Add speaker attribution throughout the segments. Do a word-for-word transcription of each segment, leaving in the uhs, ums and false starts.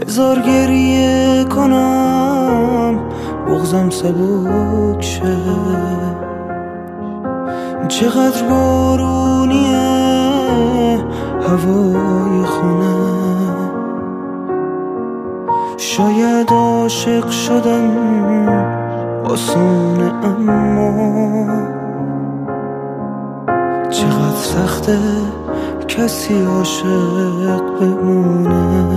Speaker 1: بذار گریه کنم بغضم سبک شه. چقدر بارونیه هوای خونه، شاید عاشق شدن آسونه اما چقدر سخته کسی عاشق بمونه.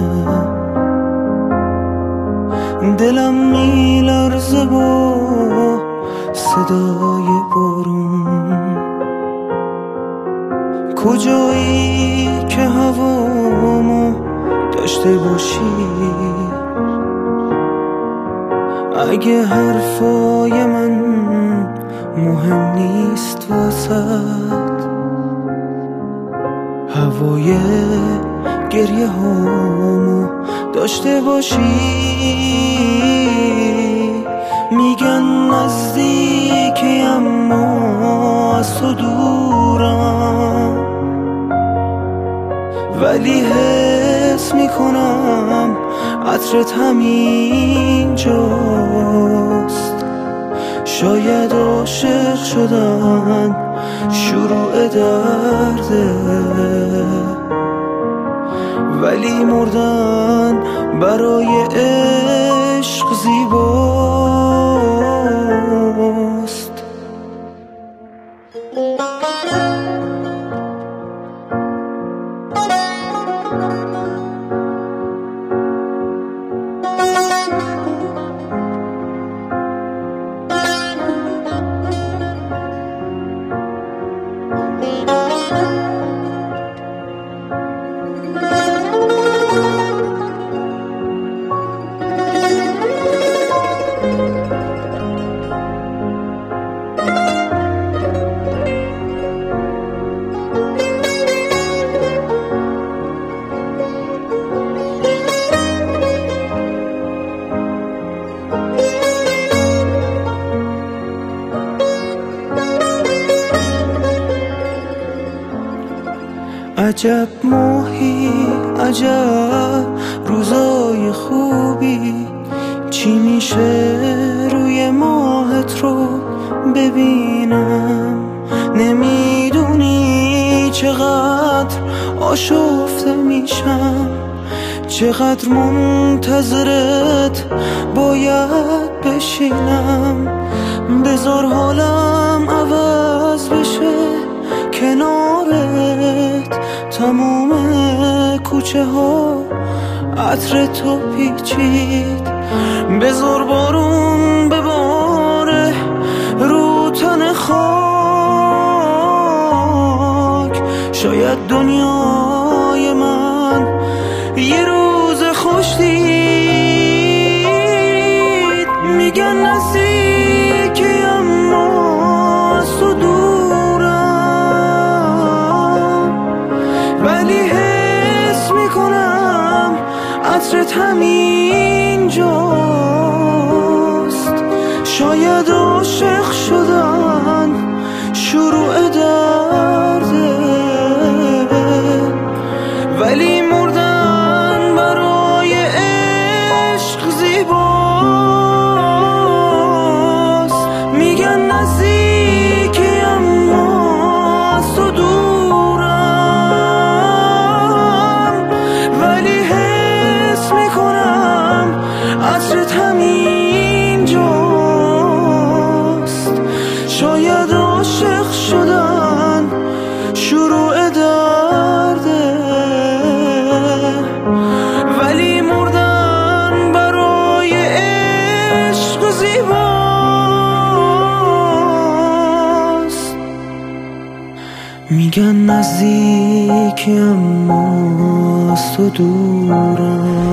Speaker 1: دلم میلرزه با صدای بارون، کجایی که هوامو داشته باشی؟ اگه حرفای من مهم نیست واسد، هوای گریه هامو داشته باشی. میگن نزدیکی اما از تو دورم، ولی حس میکنم عطرت همین جاست. شاید عاشق شدن شروع درده، ولی مردن برای عشق زیباست. عجب ماهی، عجب روزای خوبی، چی میشه روی ماهت رو ببینم؟ نمیدونی چقدر آشفته میشم، چقدر منتظرت باید بشینم. بذار حالم عوض بشه کنارت، تموم کوچه ها عطر تو پیچید. بذار بارون بباره رو تن خاک، شاید دنیای من یه روز خوش دید. میگن نزدیکی اما از تو دورم، ولی حس میکنم عطرت همین جاست. شاید عاشق شدن شروع درده، ولی مردن برای عشق زیباست. میگن نزدیکی اما از تو دورم، ولی حس میکنم عطرت همین جاست. شاید عاشق شدن شروع درده، ولی مردن برای عشق زیباست. میگن نزدیکی اما از تو دورم.